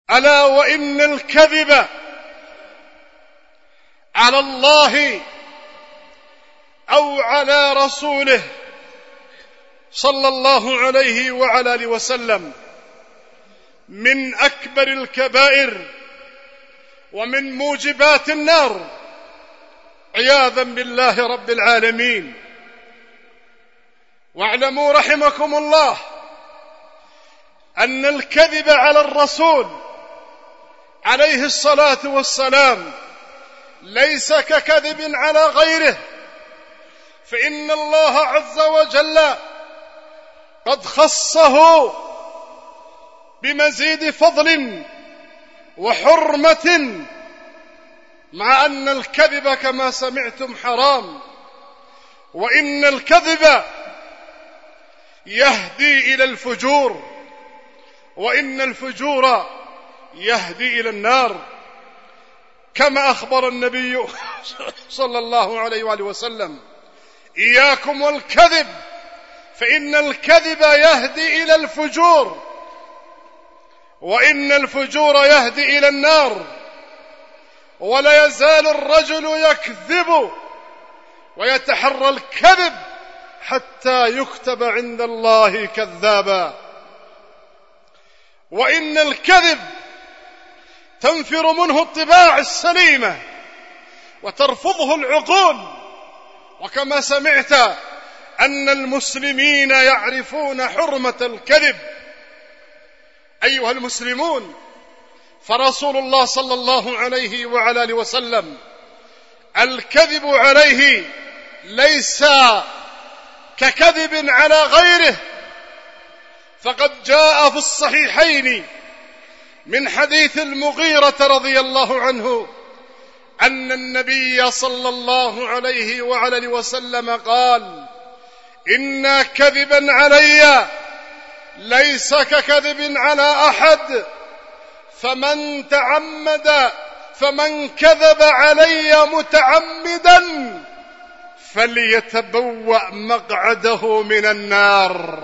ألا وإن الكذب على الله أو على رسوله صلى الله عليه وعلى آله وسلم من أكبر الكبائر ومن موجبات النار عياذا بالله رب العالمين. واعلموا رحمكم الله أن الكذب على الرسول عليه الصلاة والسلام ليس ككذب على غيره، فإن الله عز وجل قد خصه بمزيد فضل وحرمة، مع أن الكذب كما سمعتم حرام، وإن الكذب يهدي إلى الفجور، وإن الفجور يهدي إلى النار، كما أخبر النبي صلى الله عليه وآله وسلم: إياكم والكذب فإن الكذب يهدي إلى الفجور، وإن الفجور يهدي إلى النار. ولا يزال الرجل يكذب ويتحرى الكذب حتى يكتب عند الله كذابا. وإن الكذب تنفر منه الطباع السليمة وترفضه العقول، وكما سمعت أن المسلمين يعرفون حرمة الكذب. أيها المسلمون، فرسول الله صلى الله عليه وعلى آله وسلم الكذب عليه ليس ككذب على غيره، فقد جاء في الصحيحين من حديث المغيرة رضي الله عنه أن النبي صلى الله عليه وعلى آله وسلم قال: إن كذبا علي ليس ككذب على أحد، فمن كذب علي متعمدا فليتبوأ مقعده من النار.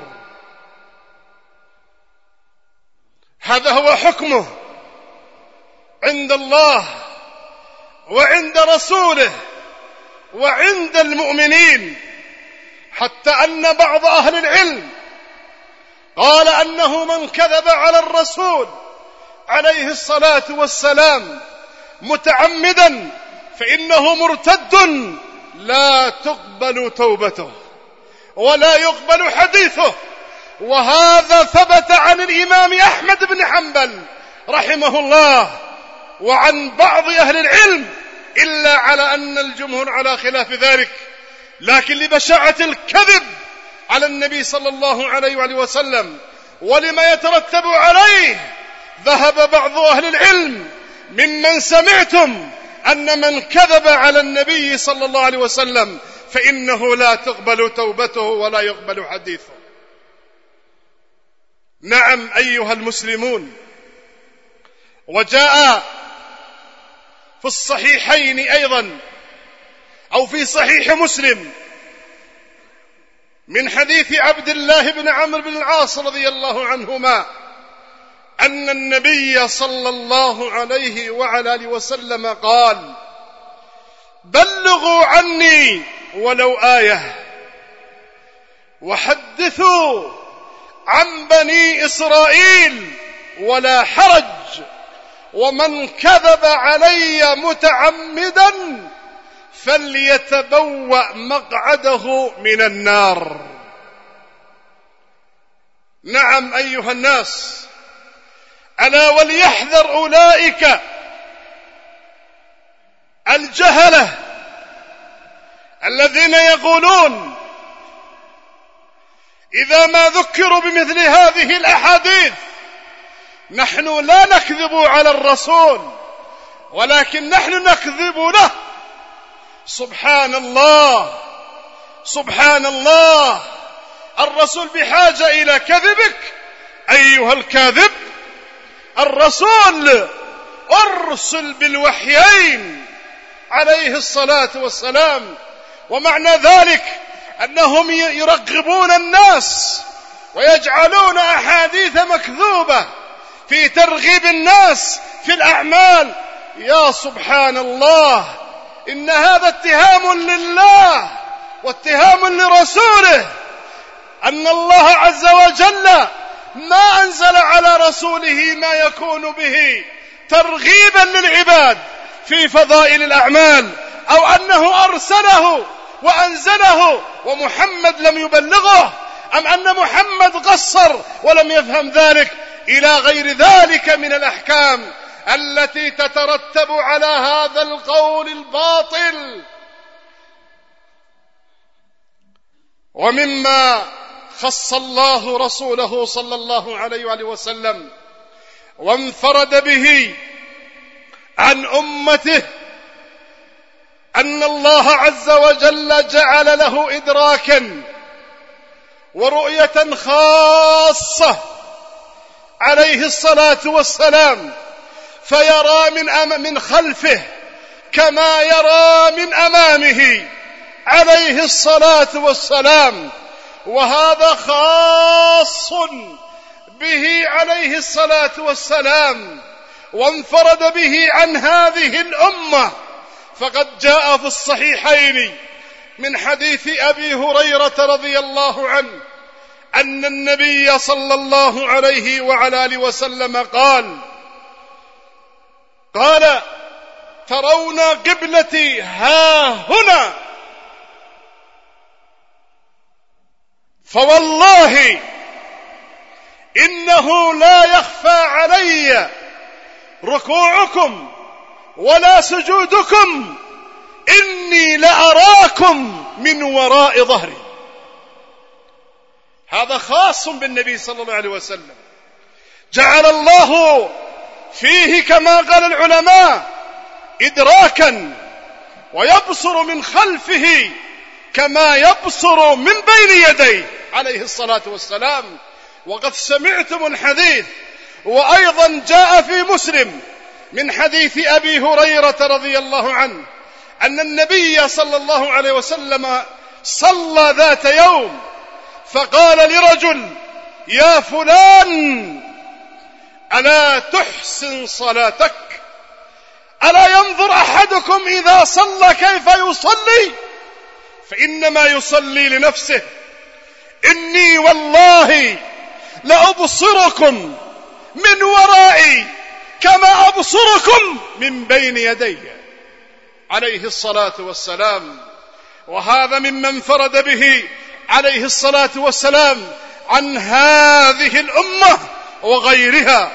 هذا هو حكمه عند الله وعند رسوله وعند المؤمنين، حتى أن بعض أهل العلم قال أنه من كذب على الرسول عليه الصلاة والسلام متعمدا فإنه مرتد لا تقبل توبته ولا يقبل حديثه. وهذا ثبت عن الإمام أحمد بن حنبل رحمه الله وعن بعض أهل العلم، إلا على أن الجمهور على خلاف ذلك. لكن لبشاعة الكذب على النبي صلى الله عليه وآله وسلم ولما يترتب عليه، ذهب بعض أهل العلم ممن سمعتم أن من كذب على النبي صلى الله عليه وسلم فإنه لا تقبل توبته ولا يقبل حديثه. نعم أيها المسلمون، وجاء في الصحيحين أيضا أو في صحيح مسلم من حديث عبد الله بن عمرو بن العاص رضي الله عنهما أن النبي صلى الله عليه وعلى آله وسلم قال: بلغوا عني ولو آية وحدثوا عن بني إسرائيل ولا حرج، ومن كذب علي متعمدا فليتبوأ مقعده من النار. نعم أيها الناس، ألا وليحذر أولئك الجهلة الذين يقولون إذا ما ذكروا بمثل هذه الأحاديث: نحن لا نكذب على الرسول ولكن نحن نكذب له. سبحان الله سبحان الله، الرسول بحاجة إلى كذبك أيها الكاذب؟ الرسول أرسل بالوحيين عليه الصلاة والسلام، ومعنى ذلك أنهم يرغبون الناس ويجعلون أحاديث مكذوبة في ترغيب الناس في الأعمال. يا سبحان الله، إن هذا اتهام لله واتهام لرسوله، أن الله عز وجل ما أنزل على رسوله ما يكون به ترغيبا للعباد في فضائل الأعمال، أو أنه أرسله وأنزله ومحمد لم يبلغه، أم أن محمد قصر ولم يفهم ذلك، إلى غير ذلك من الأحكام التي تترتب على هذا القول الباطل. ومما خص الله رسوله صلى الله عليه وآله وسلم وانفرد به عن أمته أن الله عز وجل جعل له إدراكا ورؤية خاصة عليه الصلاة والسلام، فيرى من خلفه كما يرى من أمامه عليه الصلاة والسلام، وهذا خاص به عليه الصلاة والسلام، وانفرد به عن هذه الأمة. فقد جاء في الصحيحين من حديث أبي هريرة رضي الله عنه أن النبي صلى الله عليه وعلى آله وسلم قال: ترون قبلتي ها هنا، فوالله إنه لا يخفى علي ركوعكم ولا سجودكم، إني لأراكم من وراء ظهري. هذا خاص بالنبي صلى الله عليه وسلم، جعل الله فيه كما قال العلماء إدراكا، ويبصر من خلفه كما يبصر من بين يديه عليه الصلاة والسلام. وقد سمعتم الحديث، وأيضا جاء في مسلم من حديث أبي هريرة رضي الله عنه أن النبي صلى الله عليه وسلم صلى ذات يوم، فقال لرجل: يا فلان، ألا تحسن صلاتك؟ ألا ينظر أحدكم إذا صلى كيف يصلي؟ فإنما يصلي لنفسه. إني والله لأبصركم من ورائي كما أبصركم من بين يدي عليه الصلاة والسلام. وهذا مما انفرد به عليه الصلاة والسلام عن هذه الأمة وغيرها.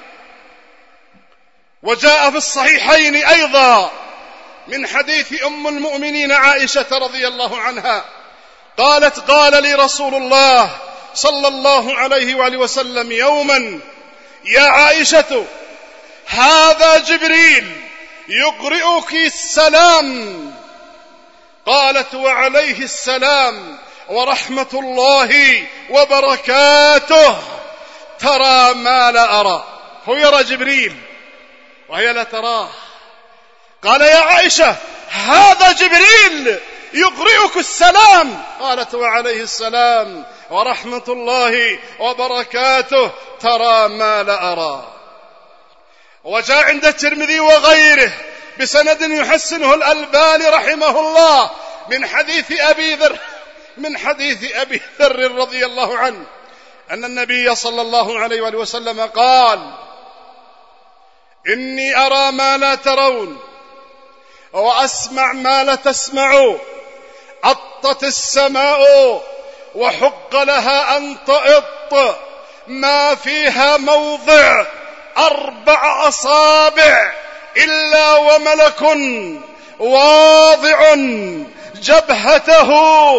وجاء في الصحيحين أيضا من حديث أم المؤمنين عائشة رضي الله عنها قالت: قال لي رسول الله صلى الله عليه وآله وسلم يوما: يا عائشة، هذا جبريل يقرئك السلام. قالت: وعليه السلام ورحمة الله وبركاته، ترى ما لا أرى. هو يرى جبريل وهي لا تراه. قال: يا عائشة، هذا جبريل يقرئك السلام. قالت: وعليه السلام ورحمة الله وبركاته، ترى ما لا أرى. وجاء عند الترمذي وغيره بسند يحسنه الألباني رحمه الله من حديث أبي ذر رضي الله عنه أن النبي صلى الله عليه وآله وسلم قال: إني أرى ما لا ترون وأسمع ما لا تسمعوا. أطت السماء وحق لها أن تئط، ما فيها موضع 4 أصابع إلا وملك واضع جبهته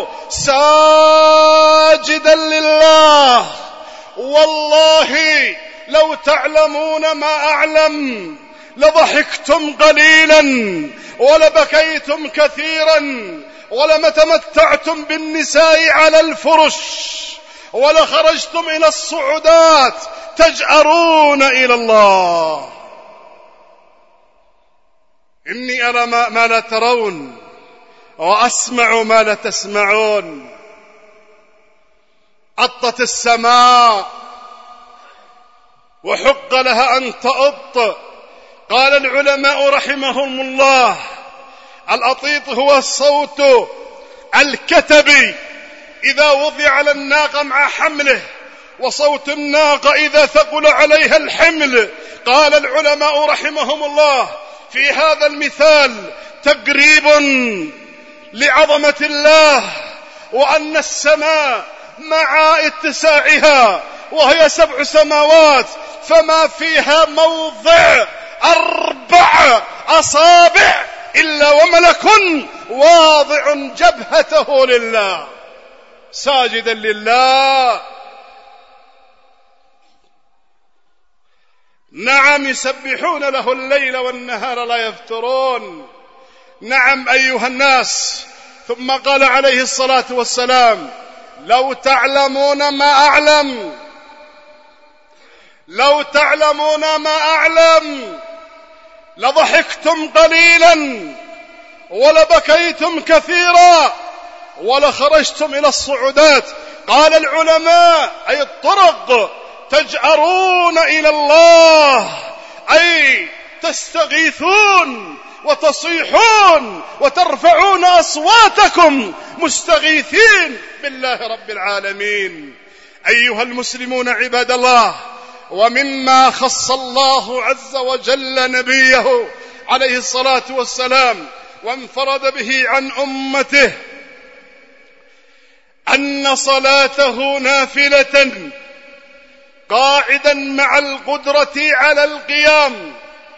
ساجدا لله. والله لو تعلمون ما أعلم لضحكتم قليلا ولبكيتم كثيرا ولما تمتعتم بالنساء على الفرش ولخرجتم إلى الصعودات تجأرون إلى الله. إني أرى ما لا ترون وأسمع ما لا تسمعون. أطت السماء وحق لها أن تأط. قال العلماء رحمهم الله: الأطيط هو الصوت الكتبي إذا وضع على الناقة مع حمله، وصوت الناقة إذا ثقل عليها الحمل. قال العلماء رحمهم الله: في هذا المثال تقريب لعظمة الله، وأن السماء مع اتساعها وهي 7 سماوات فما فيها موضع 4 أصابع إلا وملك واضع جبهته لله ساجدا لله. نعم، يسبحون له الليل والنهار لا يفترون. نعم أيها الناس. ثم قال عليه الصلاة والسلام: لو تعلمون ما أعلم، لو تعلمون ما أعلم لضحكتم قليلا ولبكيتم كثيرا ولخرجتم إلى الصعودات. قال العلماء: أي الطرق، تجأرون إلى الله، أي تستغيثون وتصيحون وترفعون أصواتكم مستغيثين بالله رب العالمين. أيها المسلمون عباد الله، ومما خص الله عز وجل نبيه عليه الصلاة والسلام وانفرد به عن أمته أن صلاته نافلة قاعدا مع القدرة على القيام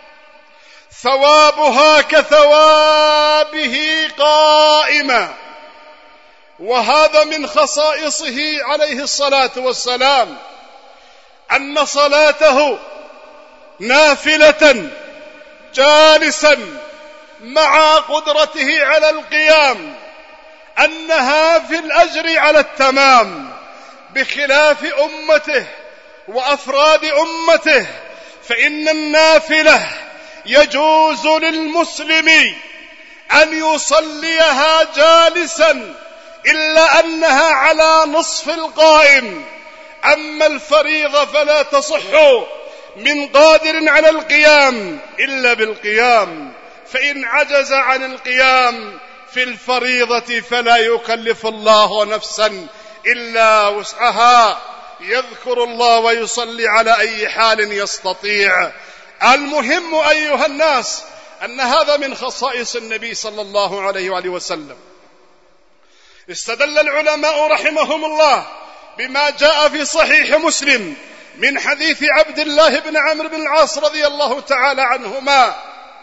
ثوابها كثوابه قائما. وهذا من خصائصه عليه الصلاة والسلام، أن صلاته نافلة جالسا مع قدرته على القيام أنها في الأجر على التمام، بخلاف أمته وأفراد أمته، فإن النافلة يجوز للمسلم أن يصليها جالسا إلا أنها على نصف القائم. أما الفريضة فلا تصح من قادر على القيام إلا بالقيام، فإن عجز عن القيام في الفريضة فلا يكلف الله نفسا إلا وسعها، يذكر الله ويصلي على أي حال يستطيع. المهم أيها الناس أن هذا من خصائص النبي صلى الله عليه وآله وسلم. استدل العلماء رحمهم الله بما جاء في صحيح مسلم من حديث عبد الله بن عمرو بن العاص رضي الله تعالى عنهما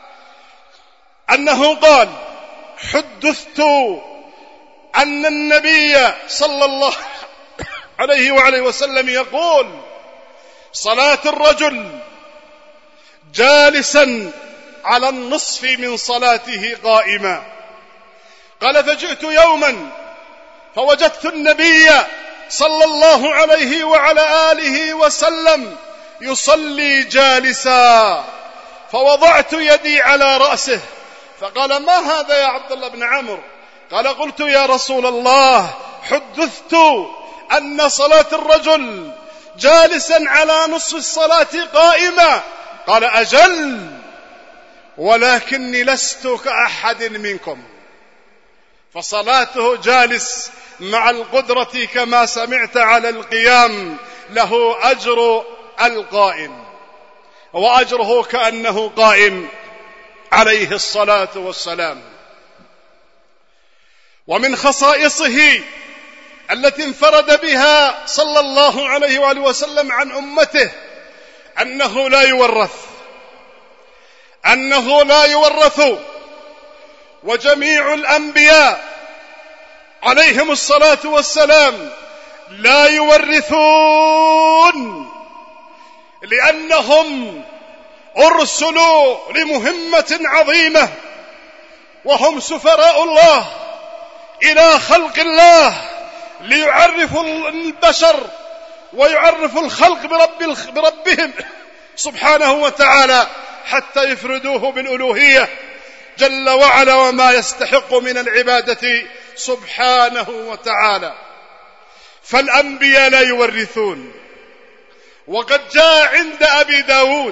أنه قال: حدثت أن النبي صلى الله عليه وآله وسلم يقول: صلاة الرجل جالسا على النصف من صلاته قائما. قال: فجئت يوما فوجدت النبي صلى الله عليه وعلى آله وسلم يصلي جالسا، فوضعت يدي على رأسه، فقال: ما هذا يا عبد الله بن عمرو؟ قال: قلت: يا رسول الله، حدثت أن صلاة الرجل جالسا على نصف الصلاة قائمة. قال: أجل، ولكني لست كأحد منكم. فصلاته جالس مع القدرة كما سمعت على القيام له أجر القائم، وأجره كأنه قائم عليه الصلاة والسلام. ومن خصائصه التي انفرد بها صلى الله عليه وآله وسلم عن أمته أنه لا يورث، وجميع الأنبياء عليهم الصلاة والسلام لا يورثون، لأنهم أرسلوا لمهمة عظيمة، وهم سفراء الله إلى خلق الله، ليعرفوا البشر ويعرفوا الخلق بربهم سبحانه وتعالى، حتى يفردوه بالألوهية جل وعلا وما يستحق من العبادة سبحانه وتعالى. فالأنبياء لا يورثون، وقد جاء عند أبي داود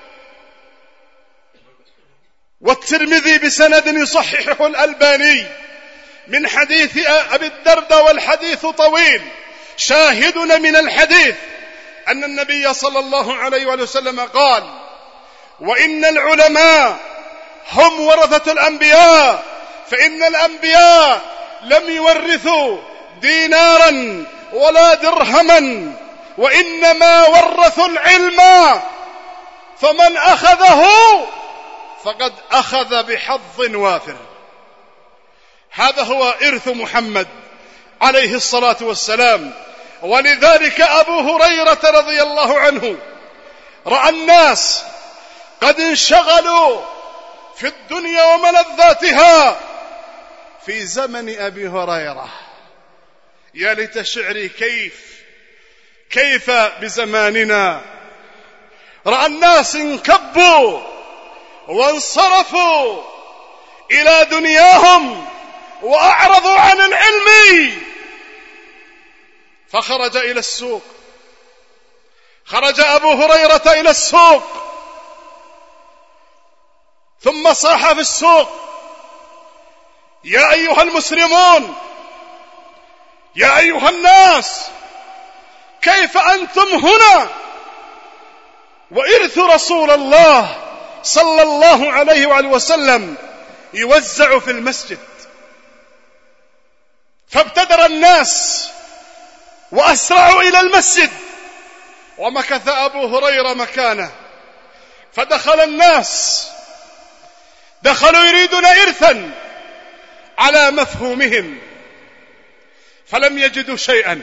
والترمذي بسند يصححه الألباني من حديث أبي الدرداء، والحديث طويل. شاهدنا من الحديث أن النبي صلى الله عليه وسلم قال: وإن العلماء هم ورثة الأنبياء، فإن الأنبياء لم يورثوا دينارا ولا درهما، وإنما ورثوا العلم، فمن أخذه فقد أخذ بحظ وافر. هذا هو إرث محمد عليه الصلاة والسلام. ولذلك أبو هريرة رضي الله عنه رأى الناس قد انشغلوا في الدنيا وملذاتها في زمن أبي هريرة. يا ليت شعري كيف بزماننا. رأى الناس انكبوا وانصرفوا إلى دنياهم وأعرضوا عن العلم، فخرج إلى السوق. خرج أبو هريرة إلى السوق، ثم صاح في السوق: يا أيها المسلمون، يا أيها الناس، كيف أنتم هنا وإرث رسول الله صلى الله عليه وآله وسلم يوزع في المسجد؟ فابتدر الناس وأسرعوا إلى المسجد، ومكث أبو هريرة مكانه. فدخل الناس، دخلوا يريدون إرثا على مفهومهم، فلم يجدوا شيئا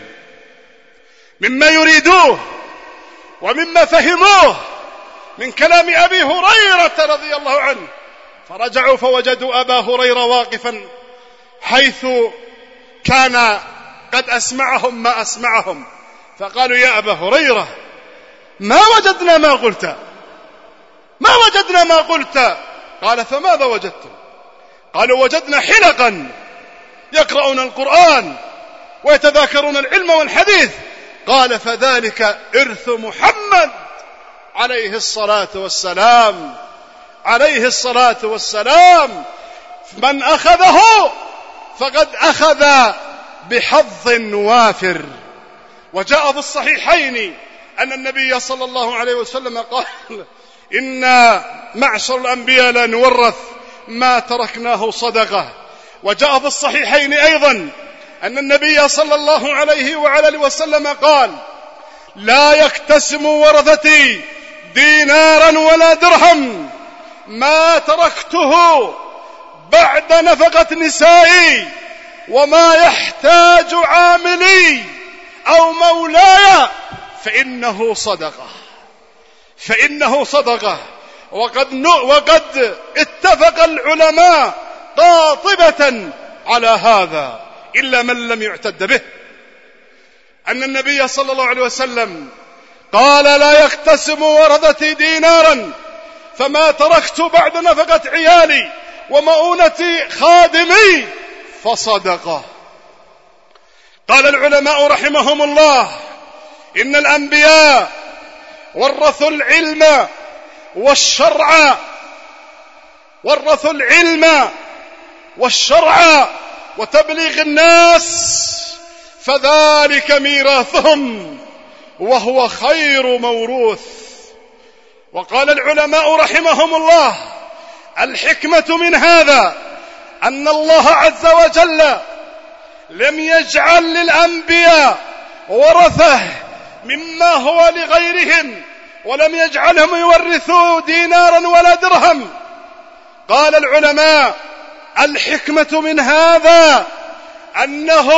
مما يريدوه ومما فهموه من كلام أبي هريرة رضي الله عنه. فرجعوا فوجدوا أبا هريرة واقفا حيث كان قد أسمعهم ما أسمعهم، فقالوا: يا أبا هريرة، ما وجدنا ما قلت، ما وجدنا ما قلت. قال: فماذا وجدتم؟ قالوا: وجدنا حلقا يقرؤون القرآن ويتذاكرون العلم والحديث. قال: فذلك إرث محمد عليه الصلاة والسلام، عليه الصلاة والسلام، من أخذه فقد أخذ بحظ وافر. وجاء في الصحيحين أن النبي صلى الله عليه وسلم قال: إن معشر الأنبياء لا نورث ما تركناه صدقة. وجاء في الصحيحين أيضا أن النبي صلى الله عليه وعلى وسلم قال: لا يقتسم ورثتي دينارا ولا درهم ما تركته بعد نفقة نسائي وما يحتاج عاملي أو مولاي فإنه صدقة، فإنه صدقة. وقد اتفق العلماء قاطبة على هذا إلا من لم يعتد به، أن النبي صلى الله عليه وسلم قال: لا يقتسم ورثتي دينارا فما تركت بعد نفقة عيالي ومؤونة خادمي فصدقة. قال العلماء رحمهم الله: إن الأنبياء ورثوا العلم والشرع، ورثوا العلم والشرع وتبليغ الناس، فذلك ميراثهم وهو خير موروث. وقال العلماء رحمهم الله: الحكمة من هذا أن الله عز وجل لم يجعل للأنبياء ورثة مما هو لغيرهم، ولم يجعلهم يورثوا دينارا ولا درهم. قال العلماء: الحكمة من هذا أنه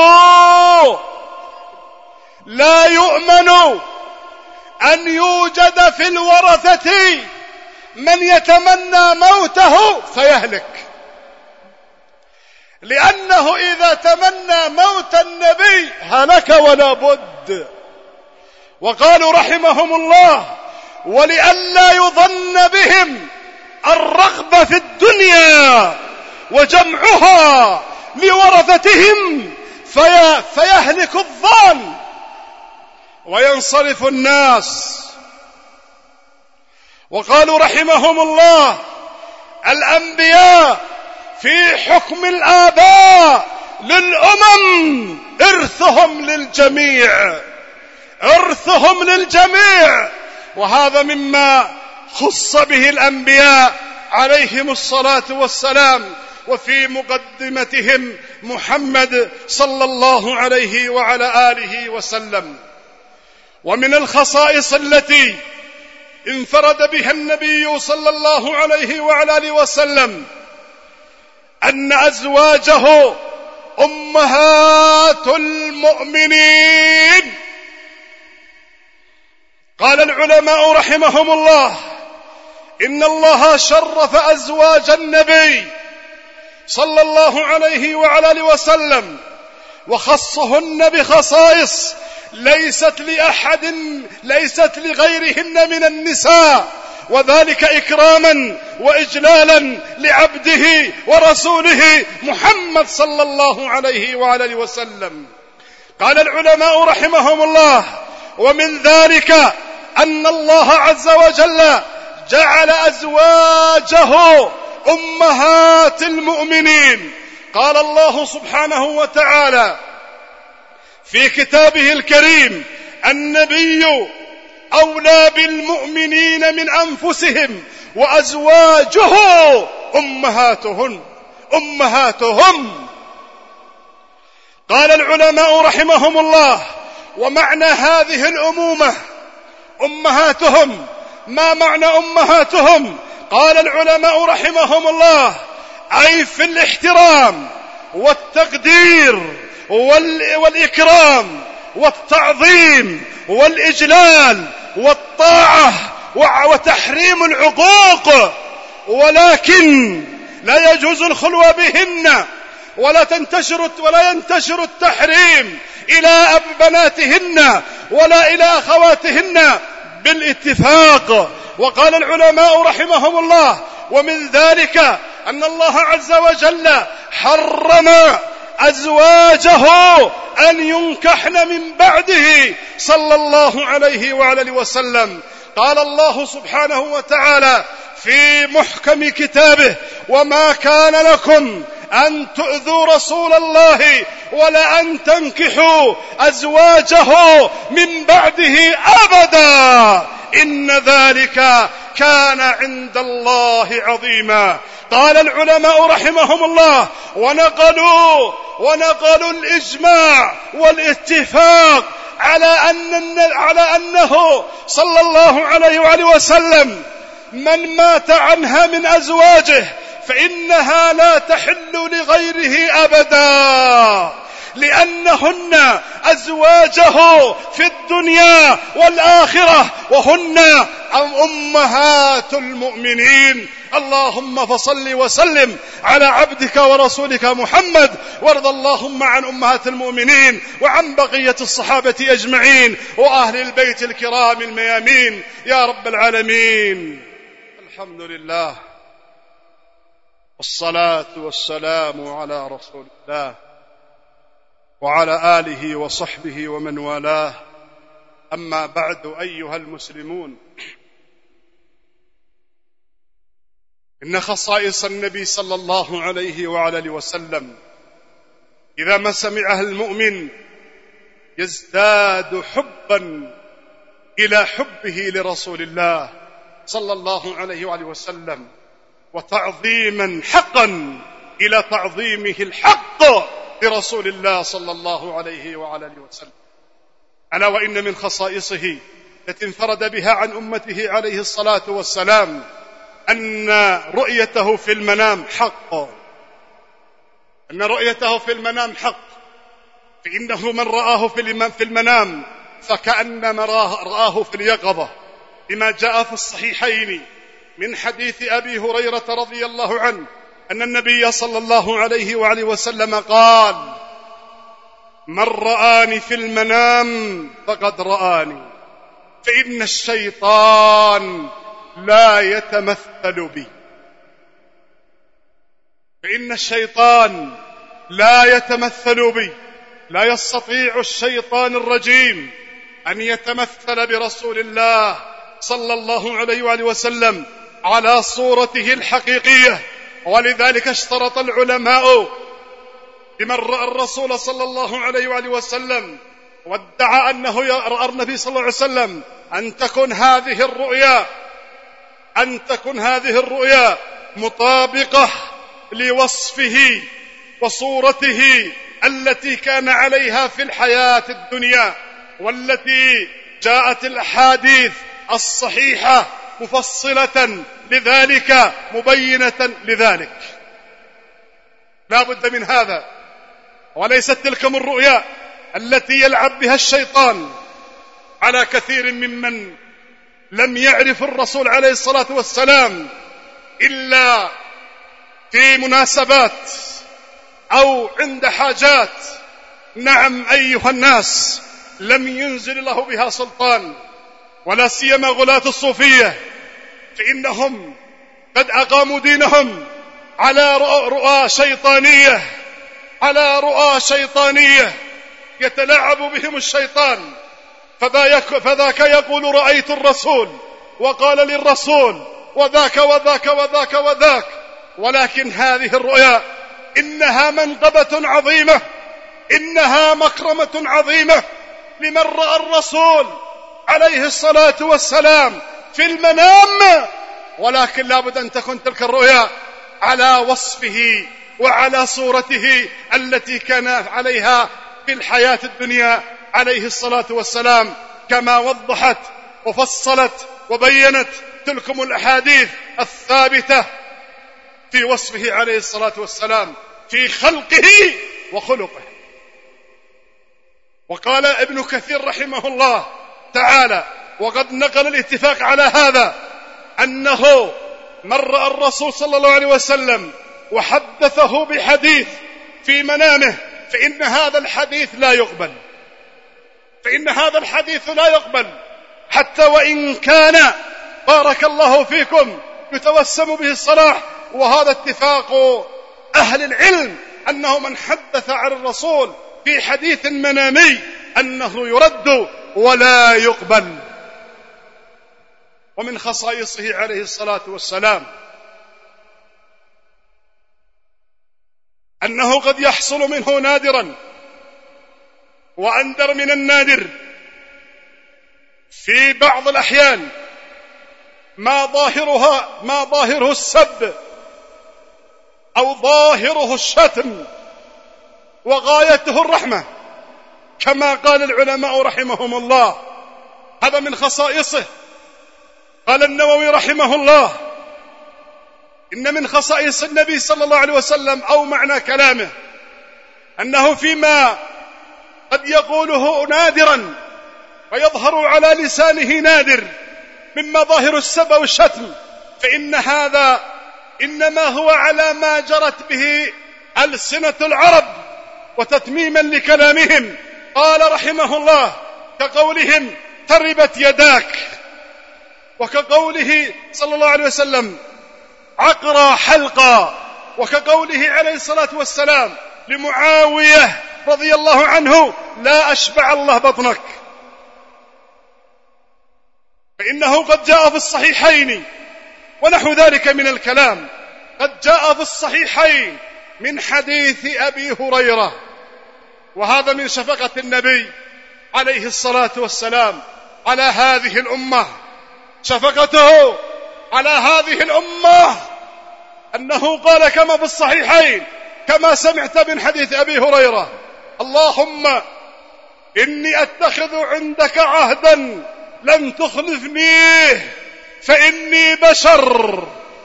لا يؤمن أن يوجد في الورثة من يتمنى موته فيهلك، لأنه إذا تمنى موت النبي هلك ولا بد. وقالوا رحمهم الله: ولئلا يظن بهم الرغبة في الدنيا وجمعها لورثتهم فيهلك الظان. وينصرف الناس. وقالوا رحمهم الله: الأنبياء في حكم الآباء للأمم إرثهم للجميع، وهذا مما خص به الأنبياء عليهم الصلاة والسلام، وفي مقدمتهم محمد صلى الله عليه وعلى آله وسلم. ومن الخصائص التي انفرد بها النبي صلى الله عليه وعلى آله وسلم أن أزواجه أمهات المؤمنين. قال العلماء رحمهم الله: إن الله شرف أزواج النبي صلى الله عليه وعلى آله وسلم وخصهن بخصائص ليست لغيرهن من النساء، وذلك إكراما وإجلالا لعبده ورسوله محمد صلى الله عليه وعلى آله وسلم. قال العلماء رحمهم الله: ومن ذلك أن الله عز وجل جعل أزواجه أمهات المؤمنين. قال الله سبحانه وتعالى في كتابه الكريم: النبي أولى بالمؤمنين من أنفسهم وأزواجه أمهاتهم. قال العلماء رحمهم الله: ومعنى هذه الأمومة أمهاتهم، ما معنى أمهاتهم؟ قال العلماء رحمهم الله: أي في الاحترام والتقدير والإكرام والتعظيم والإجلال والطاعة وتحريم العقوق، ولكن لا يجوز الخلوة بهن ولا ينتشر التحريم إلى بناتهن ولا إلى أخواتهن بالاتفاق. وقال العلماء رحمهم الله: ومن ذلك أن الله عز وجل حرم أزواجه أن ينكحن من بعده صلى الله عليه وعلى آله وسلم. قال الله سبحانه وتعالى في محكم كتابه: وما كان لكم أن تؤذوا رسول الله ولا أن تنكحوا أزواجه من بعده أبدا إن ذلك كان عند الله عظيما. قال العلماء رحمهم الله: ونقلوا الإجماع والاتفاق على أنه صلى الله عليه وآله وسلم من مات عنها من أزواجه فإنها لا تحل لغيره أبدا، لأنهن أزواجه في الدنيا والآخرة، وهن أمهات المؤمنين. اللهم فصل وسلم على عبدك ورسولك محمد، وارض اللهم عن أمهات المؤمنين وعن بقية الصحابة أجمعين وأهل البيت الكرام الميامين يا رب العالمين. الحمد لله والصلاة والسلام على رسول الله وعلى آله وصحبه ومن والاه. أما بعد، أيها المسلمون، إن خصائص النبي صلى الله عليه وعلى آله وسلم إذا ما سمعها المؤمن يزداد حبا إلى حبه لرسول الله صلى الله عليه وعلى آله وسلم، وتعظيما حقا إلى تعظيمه الحق لرسول الله صلى الله عليه وعلى آله وسلم. ألا وإن من خصائصه التي انفرد بها عن أمته عليه الصلاة والسلام أن رؤيته في المنام حق، فإنه من رآه في المنام فكأنما رآه في اليقظة، لما جاء في الصحيحين من حديث أبي هريرة رضي الله عنه أن النبي صلى الله عليه وآله وسلم قال: من رآني في المنام فقد رآني، فإن الشيطان لا يتمثل بي. لا يستطيع الشيطان الرجيم أن يتمثل برسول الله صلى الله عليه وآله وسلم على صورته الحقيقية. ولذلك اشترط العلماء لمن رأى الرسول صلى الله عليه وآله وسلم وادعى أنه رأى النبي صلى الله عليه وسلم أن تكون هذه الرؤيا مطابقة لوصفه وصورته التي كان عليها في الحياة الدنيا، والتي جاءت الأحاديث الصحيحة مفصلة لذلك مبينة لذلك. لا بد من هذا، وليست تلكم الرؤيا التي يلعب بها الشيطان على كثير ممن لم يعرف الرسول عليه الصلاة والسلام إلا في مناسبات أو عند حاجات. نعم أيها الناس، لم ينزل الله بها سلطان، ولا سيما غلاة الصوفية، فإنهم قد أقاموا دينهم على رؤى شيطانية يتلاعب بهم الشيطان. فذاك يقول رأيت الرسول وقال للرسول وذاك وذاك وذاك وذاك، ولكن هذه الرؤيا إنها منقبة عظيمة، إنها مكرمة عظيمة لمن رأى الرسول عليه الصلاة والسلام في المنام، ولكن لا بد أن تكون تلك الرؤيا على وصفه وعلى صورته التي كان عليها في الحياة الدنيا عليه الصلاة والسلام، كما وضحت وفصلت وبينت تلكم الأحاديث الثابتة في وصفه عليه الصلاة والسلام في خلقه وخلقه. وقال ابن كثير رحمه الله تعالى، وقد نقل الاتفاق على هذا، أنه من رأى الرسول صلى الله عليه وسلم وحدثه بحديث في منامه فإن هذا الحديث لا يقبل، حتى وإن كان بارك الله فيكم يتوسم به الصلاح. وهذا اتفاق أهل العلم أنه من حدث عن الرسول في حديث منامي أنه يرد ولا يقبل. ومن خصائصه عليه الصلاة والسلام أنه قد يحصل منه نادرا وأندر من النادر في بعض الأحيان ما ظاهره السب أو ظاهره الشتم وغايته الرحمة، كما قال العلماء رحمهم الله. هذا من خصائصه. قال النووي رحمه الله: إن من خصائص النبي صلى الله عليه وسلم أو معنى كلامه أنه فيما قد يقوله نادرا ويظهر على لسانه نادر مما ظاهر السب والشتم، فإن هذا إنما هو على ما جرت به ألسنة العرب وتتميما لكلامهم. قال رحمه الله: كقولهم تربت يداك، وكقوله صلى الله عليه وسلم عقرى حلقا، وكقوله عليه الصلاة والسلام لمعاوية رضي الله عنه لا أشبع الله بطنك. فإنه قد جاء في الصحيحين ونحو ذلك من الكلام، قد جاء في الصحيحين من حديث أبي هريرة، وهذا من شفقة النبي عليه الصلاة والسلام على هذه الأمة، شفقته على هذه الأمة، أنه قال كما في الصحيحين كما سمعت من حديث أبي هريرة: اللهم إني أتخذ عندك عهدا لن تخلفنيه فإني بشر.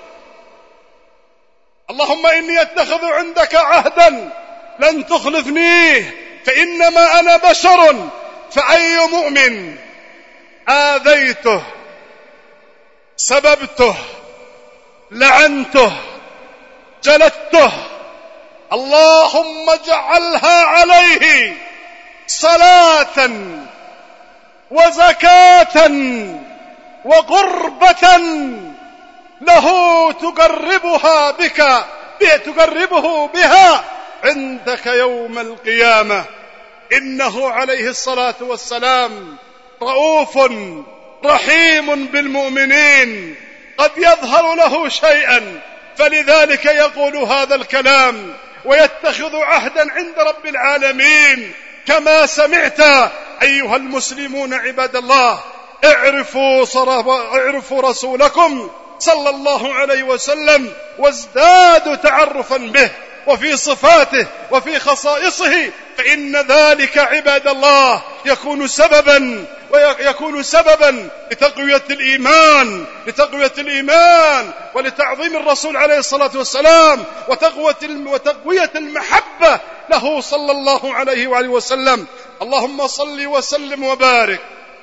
اللهم إني أتخذ عندك عهدا لن تخلفنيه فإنما أنا بشر، فأي مؤمن آذيته سببته لعنته جلدته اللهم اجعلها عليه صلاة وزكاة وقربة له تقربه بها عندك يوم القيامة. إنه عليه الصلاة والسلام رؤوف رحيم بالمؤمنين، قد يظهر له شيئا فلذلك يقول هذا الكلام ويتخذ عهدا عند رب العالمين. كما سمعت أيها المسلمون عباد الله، اعرفوا رسولكم صلى الله عليه وسلم وازدادوا تعرفا به وفي صفاته وفي خصائصه، فإن ذلك عباد الله يكون سببا لتقوية الإيمان ولتعظيم الرسول عليه الصلاة والسلام وتقوية المحبة له صلى الله عليه وآله وسلم. اللهم صل وسلم وبارك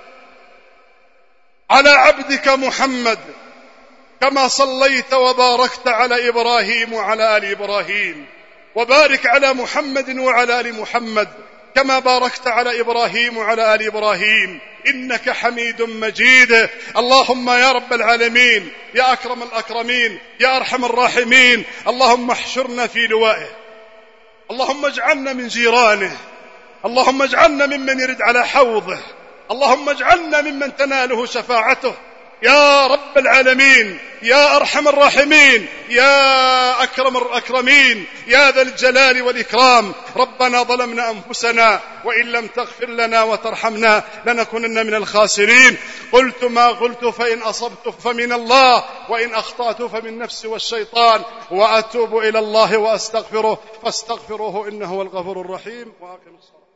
على عبدك محمد كما صليت وباركت على إبراهيم وعلى آل إبراهيم، وبارك على محمد وعلى آل محمد كما باركت على إبراهيم وعلى آل إبراهيم إنك حميد مجيد. اللهم يا رب العالمين، يا أكرم الأكرمين، يا أرحم الراحمين، اللهم احشرنا في لوائه، اللهم اجعلنا من جيرانه، اللهم اجعلنا ممن يرد على حوضه، اللهم اجعلنا ممن تناله شفاعته يا رب العالمين، يا أرحم الراحمين، يا أكرم الأكرمين، يا ذا الجلال والإكرام. ربنا ظلمنا أنفسنا وإن لم تغفر لنا وترحمنا لنكونن من الخاسرين. قلت ما قلت فإن أصبت فمن الله وإن أخطأت فمن نفسي والشيطان، وأتوب إلى الله وأستغفره فاستغفروه إنه هو الغفور الرحيم. وأقم الصلاة.